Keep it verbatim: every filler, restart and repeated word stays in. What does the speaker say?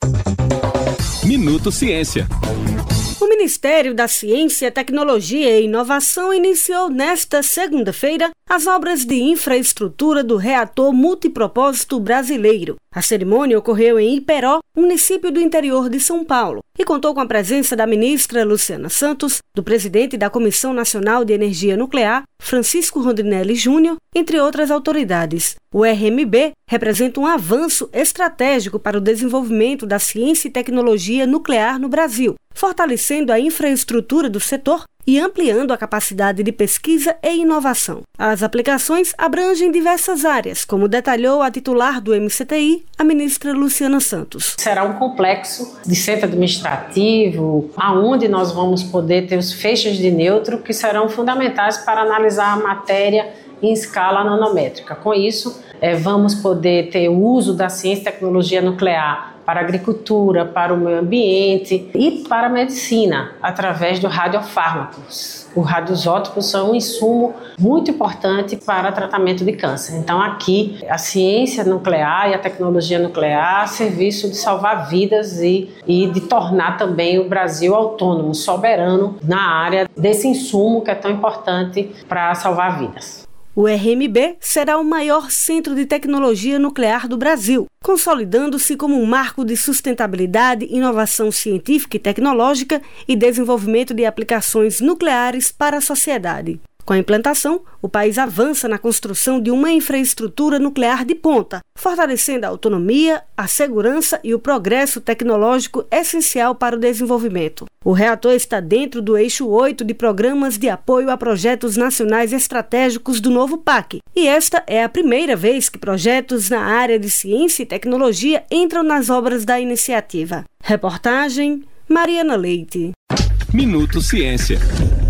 Minuto Ciência. O Ministério da Ciência, Tecnologia e Inovação iniciou nesta segunda-feira as obras de infraestrutura do reator multipropósito brasileiro. A cerimônia ocorreu em Iperó, município do interior de São Paulo, e contou com a presença da ministra Luciana Santos, do presidente da Comissão Nacional de Energia Nuclear, Francisco Rondinelli Júnior, entre outras autoridades. O R M B representa um avanço estratégico para o desenvolvimento da ciência e tecnologia nuclear no Brasil, fortalecendo a infraestrutura do setor e ampliando a capacidade de pesquisa e inovação. As aplicações abrangem diversas áreas, como detalhou a titular do M C T I, a ministra Luciana Santos. Será um complexo de centro administrativo, aonde nós vamos poder ter os feixes de nêutron que serão fundamentais para analisar a matéria em escala nanométrica. Com isso, é, vamos poder ter o uso da ciência e tecnologia nuclear para a agricultura, para o meio ambiente e para a medicina, através do radiofármacos. Os radioisótopos são um insumo muito importante para o tratamento de câncer. Então, aqui, a ciência nuclear e a tecnologia nuclear a serviço de salvar vidas e, e de tornar também o Brasil autônomo, soberano na área desse insumo que é tão importante para salvar vidas. O R M B será o maior centro de tecnologia nuclear do Brasil, consolidando-se como um marco de sustentabilidade, inovação científica e tecnológica e desenvolvimento de aplicações nucleares para a sociedade. Com a implantação, o país avança na construção de uma infraestrutura nuclear de ponta, fortalecendo a autonomia, a segurança e o progresso tecnológico essencial para o desenvolvimento. O reator está dentro do eixo oito de programas de apoio a projetos nacionais estratégicos do novo P A C, e esta é a primeira vez que projetos na área de ciência e tecnologia entram nas obras da iniciativa. Reportagem Mariana Leite. Minuto Ciência.